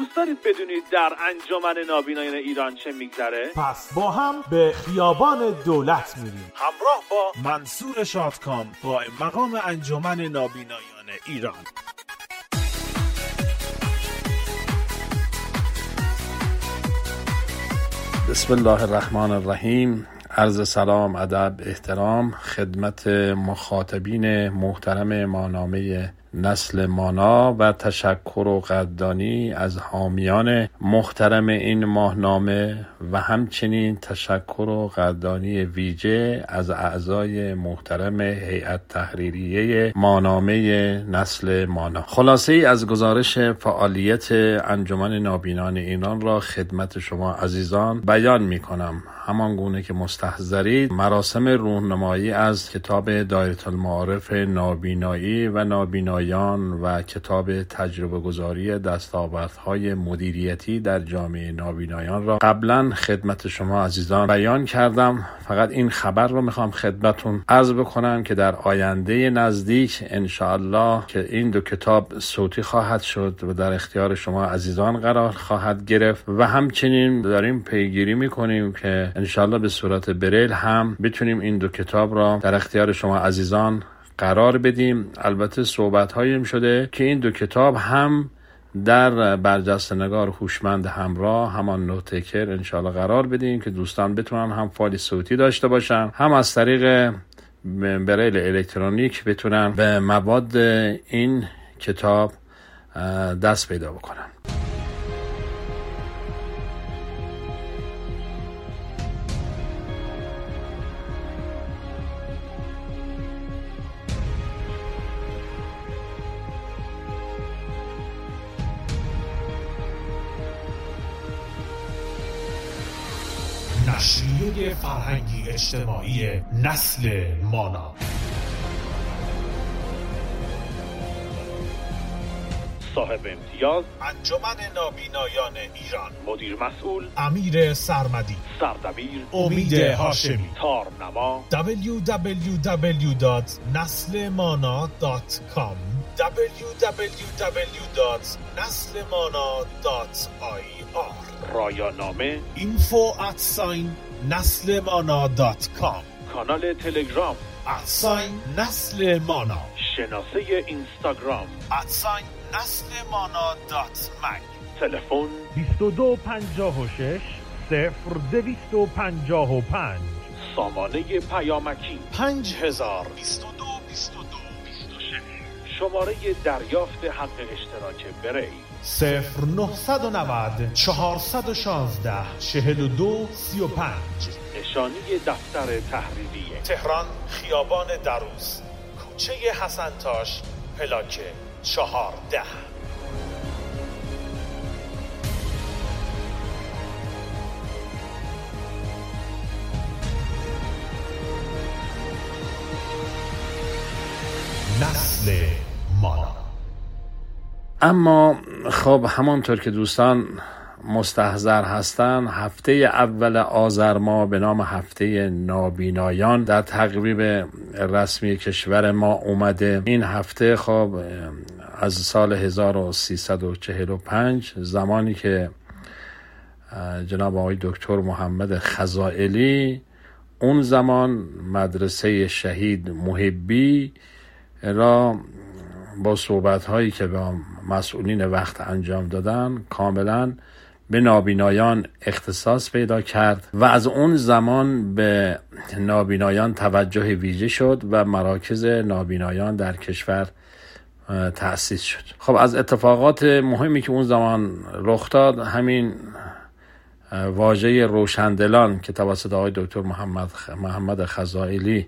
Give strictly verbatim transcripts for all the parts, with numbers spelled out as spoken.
دوست دارید بدونید در انجمن نابینایان ایران چه میگذره؟ پس با هم به خیابان دولت میریم همراه با منصور شادکام، قائم مقام انجمن نابینایان ایران. بسم الله الرحمن الرحیم. عرض سلام، ادب، احترام خدمت مخاطبین محترم ماهنامه نسل مانا و تشکر و قدردانی از حامیان محترم این ماهنامه و همچنین تشکر و قدردانی ویژه از اعضای محترم هیئت تحریریه ماهنامه نسل مانا. خلاصه ای از گزارش فعالیت انجمن نابینان ایران را خدمت شما عزیزان بیان می کنم. همان گونه که مستحضرید، مراسم راهنمایی از کتاب دایره المعارف نابینایی و نابینایان و کتاب تجربه گذاری دستاوردهای مدیریتی در جامعه نابینایان را قبلا خدمت شما عزیزان بیان کردم. فقط این خبر رو میخوام خدمتون عرض بکنم که در آینده نزدیک انشاءالله که این دو کتاب صوتی خواهد شد و در اختیار شما عزیزان قرار خواهد گرفت و همچنین داریم پیگیری میکنیم که انشاءالله به صورت بریل هم بتونیم این دو کتاب را در اختیار شما عزیزان قرار بدیم. البته صحبت هاییم شده که این دو کتاب هم در برجسته‌نگار هوشمند همراه، همان نوتکر، انشاءالله قرار بدیم که دوستان بتونن هم فایل صوتی داشته باشن، هم از طریق بریل الکترونیک بتونن به مواد این کتاب دست پیدا بکنن. نشریه فرهنگی اجتماعی نسل مانا. صاحب امتیاز انجمن نابینایان ایران، مدیر مسئول امیر سرمدی، سردبیر امید هاشمی، تارنما دبلیو دبلیو دبلیو دات نسل مانا دات کام دبلیو دبلیو دبلیو دات نسل مانا دات آی آر رایانامه اینفو ات ساین نسل مانا دات کام کانال تلگرام ات ساین نسل مانا شناسه اینستاگرام ات ساین نسل مانا دات مگ تلفن بیست و دو پنجاه و شش صفر دویست و پنجاه و پنج سامانه پیامکی پنج هزار بیست و دو بیست و دو بیست و شش شماره دریافت حق اشتراک بریل صفر نهصد و نود چهارصد و شانزده چهل و دو سی و پنج نشانی دفتر تحریریه تهران، خیابان دروس، کوچه حسنتاش، پلاک چهارده. نسل مانا. اما خب همانطور که دوستان مستحضر هستن، هفته اول آذر ماه به نام هفته نابینایان در تقویم رسمی کشور ما اومده. این هفته خب از سال هزار و سیصد و چهل و پنج، زمانی که جناب آقای دکتر محمد خزائلی اون زمان مدرسه شهید محبی را با صحبت هایی که با مسئولین وقت انجام دادن کاملا به نابینایان اختصاص پیدا کرد و از اون زمان به نابینایان توجه ویژه شد و مراکز نابینایان در کشور تأسیس شد. خب از اتفاقات مهمی که اون زمان رخ داد، همین واژه روشندلان که توسط آقای دکتر محمد محمد خزائلی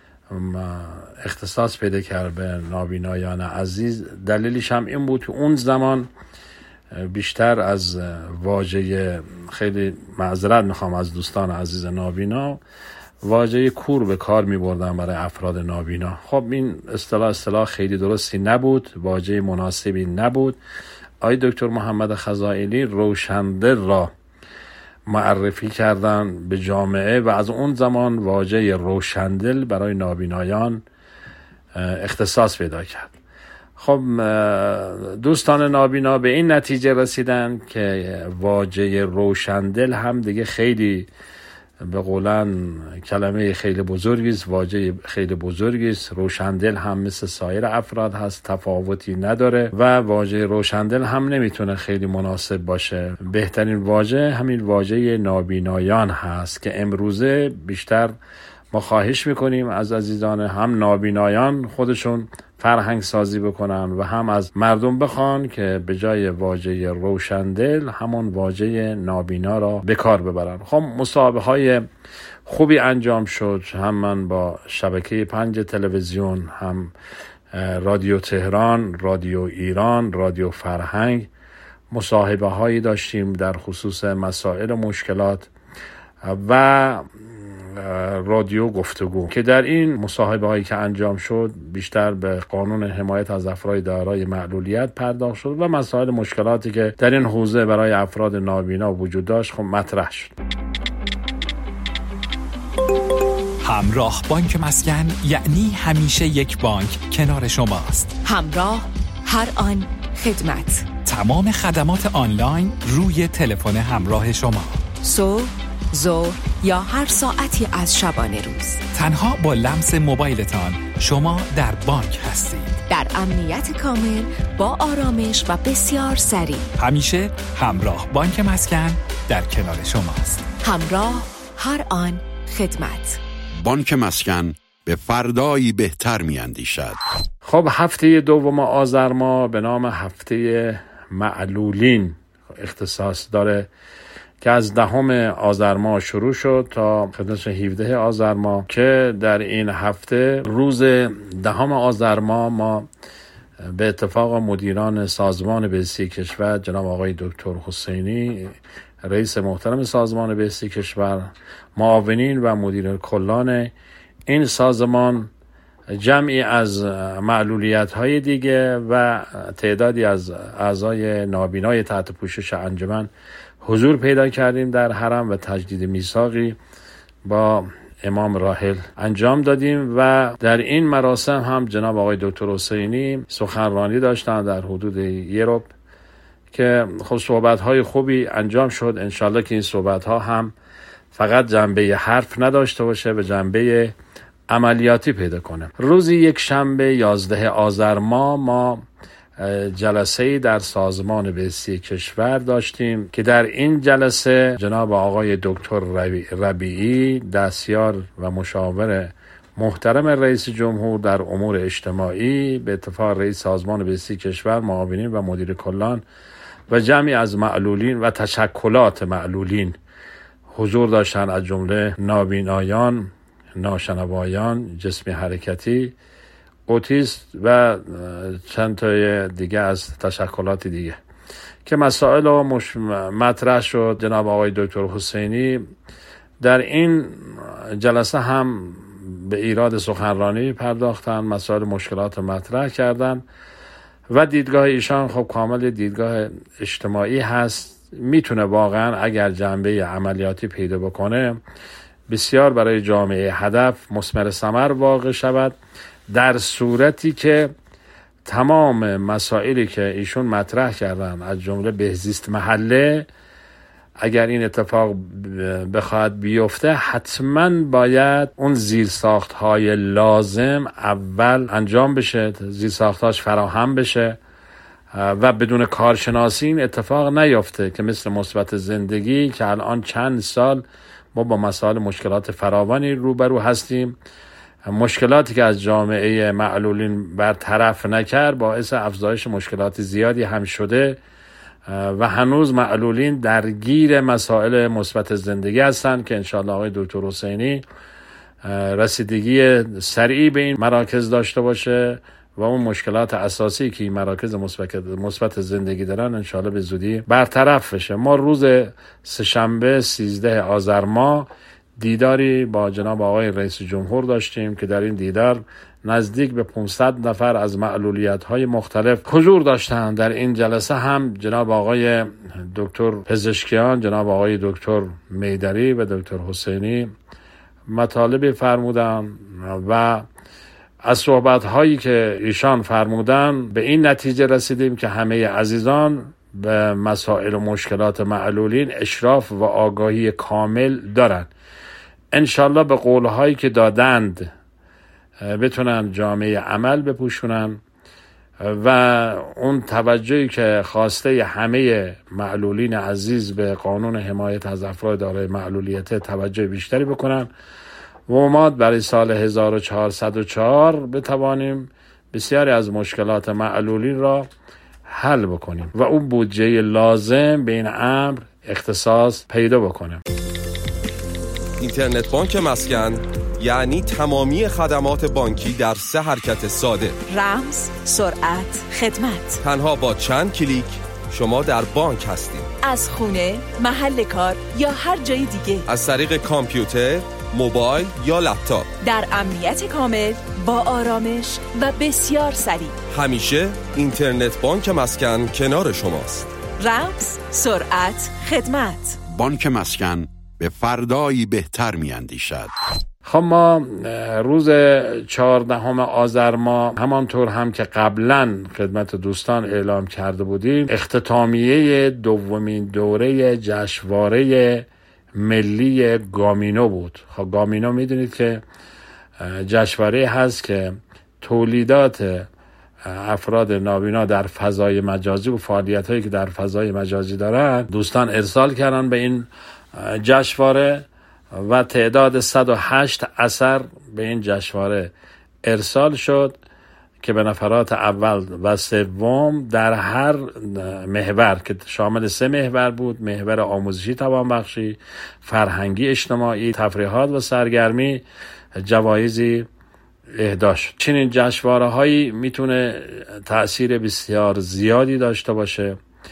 اختصاص پیدا کرد به نابینایان عزیز. دلیلش هم این بود که اون زمان بیشتر از واژه، خیلی معذرت میخوام از دوستان عزیز نابینا، واژه کور به کار میبردن برای افراد نابینا. خب این اصطلاح اصطلاح خیلی درستی نبود، واژه مناسبی نبود. آقای دکتر محمد خزائلی روشندل را معرفی کردن به جامعه و از اون زمان واژه روشندل برای نابینایان اختصاص پیدا کرد. خب دوستان نابینا به این نتیجه رسیدن که واژه روشندل هم دیگه خیلی به قولن کلمه خیلی بزرگی است، واژه خیلی بزرگی است. روشندل هم مثل سایر افراد هست، تفاوتی نداره و واژه روشندل هم نمیتونه خیلی مناسب باشه. بهترین واژه همین واژه نابینایان هست که امروزه بیشتر ما خواهش میکنیم از عزیزان هم نابینایان خودشون فرهنگ سازی بکنن و هم از مردم بخوان که به جای واژه روشندل همون واژه نابینا را به کار ببرن. خب مسابقه های خوبی انجام شد، هم من با شبکه پنج تلویزیون، هم رادیو تهران، رادیو ایران، رادیو فرهنگ مصاحبه هایی داشتیم در خصوص مسائل و مشکلات و رادیو گفتگو که در این مصاحبه هایی که انجام شد بیشتر به قانون حمایت از افراد دارای معلولیت پرداخت شد و مسائل مشکلاتی که در این حوزه برای افراد نابینا وجود داشت خب مطرح شد. همراه بانک مسکن یعنی همیشه یک بانک کنار شماست. همراه هر آن خدمت، تمام خدمات آنلاین روی تلفن همراه شما، صبح، ظهر یا هر ساعتی از شبانه روز. تنها با لمس موبایلتان شما در بانک هستید، در امنیت کامل، با آرامش و بسیار سریع. همیشه همراه بانک مسکن در کنار شماست. همراه هر آن خدمت. بانک مسکن به فردایی بهتر می اندیشد. خب هفته دوم آذر ماه به نام هفته معلولین اختصاص داره که از دهم آذر ماه شروع شد تا خدمت هفده آذر ماه که در این هفته روز دهم آذر ماه ما به اتفاق مدیران سازمان بهستی کشور جناب آقای دکتر حسینی رئیس محترم سازمان بهستی کشور، معاونین و مدیر کلان این سازمان، جمعی از معلولیت‌های دیگه و تعدادی از اعضای نابینای تحت پوشش انجمن حضور پیدا کردیم در حرم و تجدید میثاقی با امام راحل انجام دادیم و در این مراسم هم جناب آقای دکتر حسینی سخنرانی داشتن در حدود یه ربع که خب صحبت‌های خوبی انجام شد. انشالله که این صحبت‌ها هم فقط جنبه حرف نداشته باشه، به جنبه عملیاتی پیدا کنه. روزی یک شنبه یازده آذر ماه ما جلسه در سازمان بهستی کشور داشتیم که در این جلسه جناب آقای دکتر ربیعی دستیار و مشاور محترم رئیس جمهور در امور اجتماعی به اتفاق رئیس سازمان بهستی کشور، معاونین و مدیر کلان و جمعی از معلولین و تشکلات معلولین حضور داشتن، از جمله نابینایان، ناشنوایان، جسمی حرکتی، اوتیست و چند تای دیگه از تشکلات دیگه که مسائل رو مش... مطرح شد. جناب آقای دکتر حسینی در این جلسه هم به ایراد سخنرانی پرداختن، مسائل مشکلات مطرح کردن و دیدگاه ایشان خب کامل دیدگاه اجتماعی هست، میتونه واقعا اگر جنبه عملیاتی پیدا بکنه بسیار برای جامعه هدف مثمر ثمر واقع شود، در صورتی که تمام مسائلی که ایشون مطرح کردن از جمله بهزیست محله اگر این اتفاق بخواد بیفته حتما باید اون زیرساخت‌های لازم اول انجام بشه، زیرساخت‌هاش فراهم بشه و بدون کارشناسی این اتفاق نیفته که مثل مثبت زندگی که الان چند سال ما با مسائل مشکلات فراوانی روبرو هستیم. مشکلاتی که از جامعه معلولین برطرف نکرد باعث افزایش مشکلات زیادی هم شده و هنوز معلولین درگیر مسائل مثبت زندگی هستند که انشاءالله آقای دکتر حسینی رسیدگی سریعی به این مراکز داشته باشه و اون مشکلات اساسی که این مراکز مثبت زندگی دارن انشاءالله به زودی برطرف بشه. ما روز سه‌شنبه سیزده آذر ماه دیداری با جناب آقای رئیس جمهور داشتیم که در این دیدار نزدیک به پانصد نفر از معلولیت‌های مختلف حضور داشتند. در این جلسه هم جناب آقای دکتر پزشکیان، جناب آقای دکتر میدری و دکتر حسینی مطالب فرمودند و از صحبت‌هایی که ایشان فرمودن به این نتیجه رسیدیم که همه عزیزان به مسائل و مشکلات معلولین اشراف و آگاهی کامل دارند. انشالله به قولهایی که دادند بتونن جامعه عمل بپوشونن و اون توجهی که خواسته همه معلولین عزیز به قانون حمایت از افراد دارای معلولیت توجه بیشتری بکنن و ما برای سال هزار و چهارصد و چهار بتوانیم بسیاری از مشکلات معلولین را حل بکنیم و اون بودجه لازم به این امر اختصاص پیدا بکنه. اینترنت بانک مسکن یعنی تمامی خدمات بانکی در سه حرکت ساده: رمز، سرعت، خدمت. تنها با چند کلیک شما در بانک هستید. از خونه، محل کار یا هر جای دیگه. از طریق کامپیوتر، موبایل یا لپتاپ. در امنیت کامل، با آرامش و بسیار سریع. همیشه اینترنت بانک مسکن کنار شماست. رمز، سرعت، خدمت. بانک مسکن به فردایی بهتر می‌اندیشد. خب ما روز چهاردهم آذر ماه همانطور هم که قبلا خدمت دوستان اعلام کرده بودیم اختتامیه دومین دوره جشنواره ملی گامینو بود. خب گامینو میدونید که جشنواره هست که تولیدات افراد نابینا در فضای مجازی و فعالیت‌هایی که در فضای مجازی دارن دوستان ارسال کردن به این جشنواره و تعداد صد و هشت اثر به این جشنواره ارسال شد که به نفرات اول و سوم در هر محور که شامل سه محور بود: محور آموزشی، توانبخشی، فرهنگی، اجتماعی، تفریحات و سرگرمی، جوایزی اهدا شد. چنین جشنواره‌هایی میتونه تأثیر بسیار زیادی داشته باشه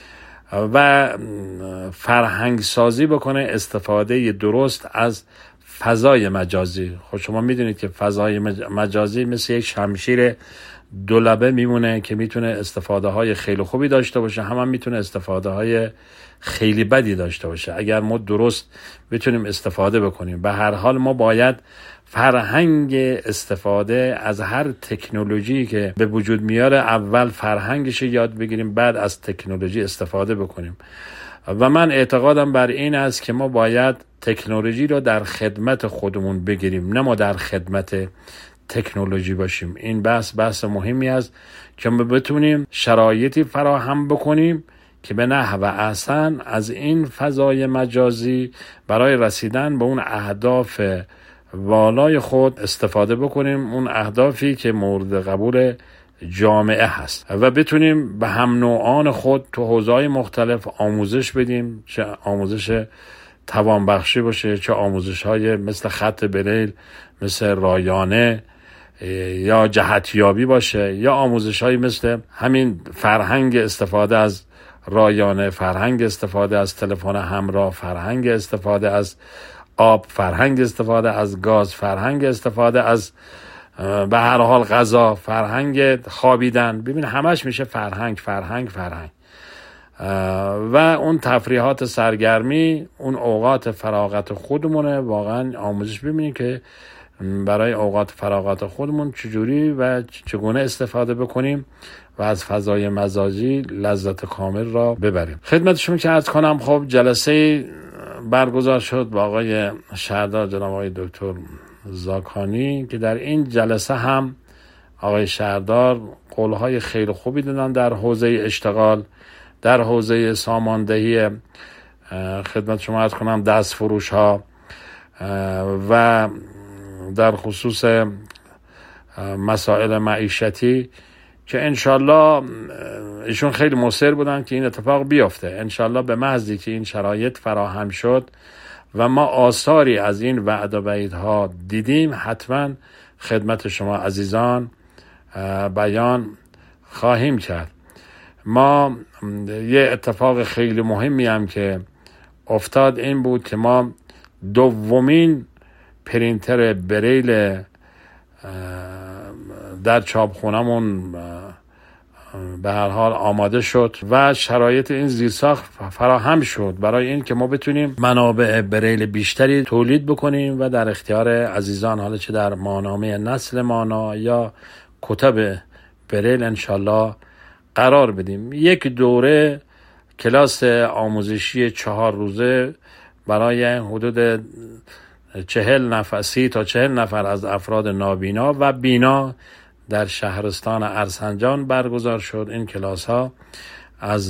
و فرهنگ سازی بکنه، استفاده درست از فضای مجازی. خب شما میدونید که فضای مجازی مثل یک شمشیر دولبه میمونه که میتونه استفاده های خیلی خوبی داشته باشه، هم, هم میتونه استفاده های خیلی بدی داشته باشه اگر ما درست بتونیم استفاده بکنیم. به هر حال ما باید فرهنگ استفاده از هر تکنولوژی که به وجود میاره اول فرهنگش یاد بگیریم، بعد از تکنولوژی استفاده بکنیم. و من اعتقادم بر این است که ما باید تکنولوژی رو در خدمت خودمون بگیریم، نه ما در خدمت تکنولوژی باشیم. این بحث بحث مهمی است که ما بتونیم شرایطی فراهم بکنیم که به نحو احسن از این فضای مجازی برای رسیدن به اون اهداف والای خود استفاده بکنیم، اون اهدافی که مورد قبول جامعه هست و بتونیم به هم نوعان خود تو حوزه‌های مختلف آموزش بدیم، چه آموزش توانبخشی باشه، چه آموزش‌های مثل خط بریل، مثل رایانه یا جهتیابی باشه، یا آموزش‌های مثل همین فرهنگ استفاده از رایانه، فرهنگ استفاده از تلفن همراه، فرهنگ استفاده از آب، فرهنگ استفاده از گاز، فرهنگ استفاده از به هر حال غذا، فرهنگ خوابیدن. ببین همش میشه فرهنگ فرهنگ فرهنگ و اون تفریحات سرگرمی، اون اوقات فراغت خودمونه. واقعا آموزش ببینیم که برای اوقات فراغت خودمون چجوری و چگونه استفاده بکنیم و از فضای مزاجی لذت کامل را ببریم. خدمت شما که عرض کنم، خب جلسه برگزار شد با آقای شهردار جناب آقای دکتر زاکانی که در این جلسه هم آقای شهردار قولهای خیلی خوبی دادن در حوزه اشتغال، در حوزه ساماندهی، خدمت شما عرض کنم دست فروش ها و در خصوص مسائل معیشتی که انشالله ایشون خیلی مصر بودن که این اتفاق بیفته. انشالله به محضی که این شرایط فراهم شد و ما آثاری از این وعد و وعیدها دیدیم، حتما خدمت شما عزیزان بیان خواهیم کرد. ما یه اتفاق خیلی مهمی هم که افتاد این بود که ما دومین پرینتر بریل در چاپخونمون به هر حال آماده شد و شرایط این زیرساخت فراهم شد برای این که ما بتونیم منابع بریل بیشتری تولید بکنیم و در اختیار عزیزان، حالا چه در ماهنامه نسل مانا یا کتب بریل انشالله قرار بدیم. یک دوره کلاس آموزشی چهار روزه برای حدود چهل نفر سی تا چهل نفر از افراد نابینا و بینا در شهرستان ارسنجان برگزار شد. این کلاس ها از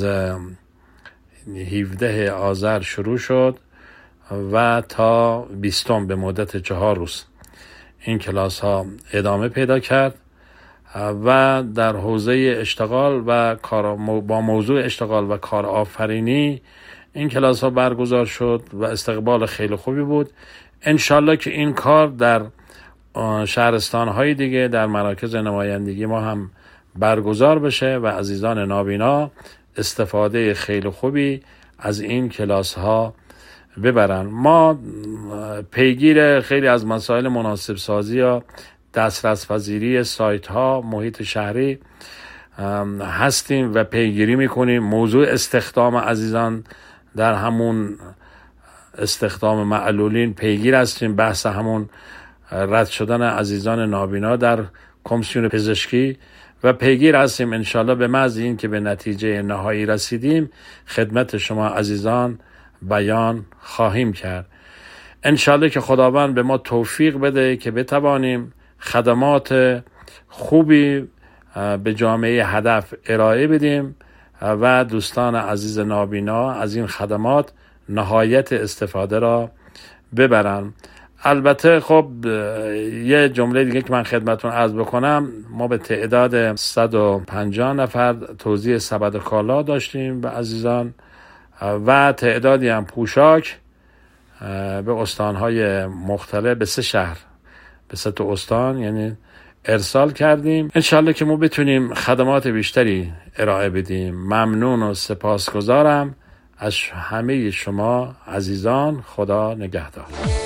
هفدهم آذر شروع شد و تا بیستم به مدت چهار روز این کلاس ها ادامه پیدا کرد و در حوزه اشتغال و کار با موضوع اشتغال و کارآفرینی این کلاس ها برگزار شد و استقبال خیلی خوبی بود. انشالله که این کار در شهرستان های دیگه در مراکز نمایندگی ما هم برگزار بشه و عزیزان نابینا استفاده خیلی خوبی از این کلاس ها ببرن. ما پیگیر خیلی از مسائل مناسب سازی یا دسترس پذیری سایت ها محیط شهری هستیم و پیگیری میکنیم. موضوع استخدام عزیزان در همون استخدام معلولین پیگیر هستیم. بحث همون رد شدن عزیزان نابینا در کمیسیون پزشکی و پیگیر هستیم. انشالله به محض این که به نتیجه نهایی رسیدیم خدمت شما عزیزان بیان خواهیم کرد. انشالله که خداوند به ما توفیق بده که بتوانیم خدمات خوبی به جامعه هدف ارائه بدیم و دوستان عزیز نابینا از این خدمات نهایت استفاده را ببرن. البته خب یه جمله دیگه که من خدمتون عرض بکنم، ما به تعداد صد و پنجاه نفر توزیع سبد کالا داشتیم به عزیزان و تعدادی هم پوشاک به استانهای مختلف، به سه شهر، به سه تا استان یعنی ارسال کردیم. انشالله که ما بتونیم خدمات بیشتری ارائه بدیم. ممنون و سپاسگزارم از همه شما عزیزان. خدا نگهدار.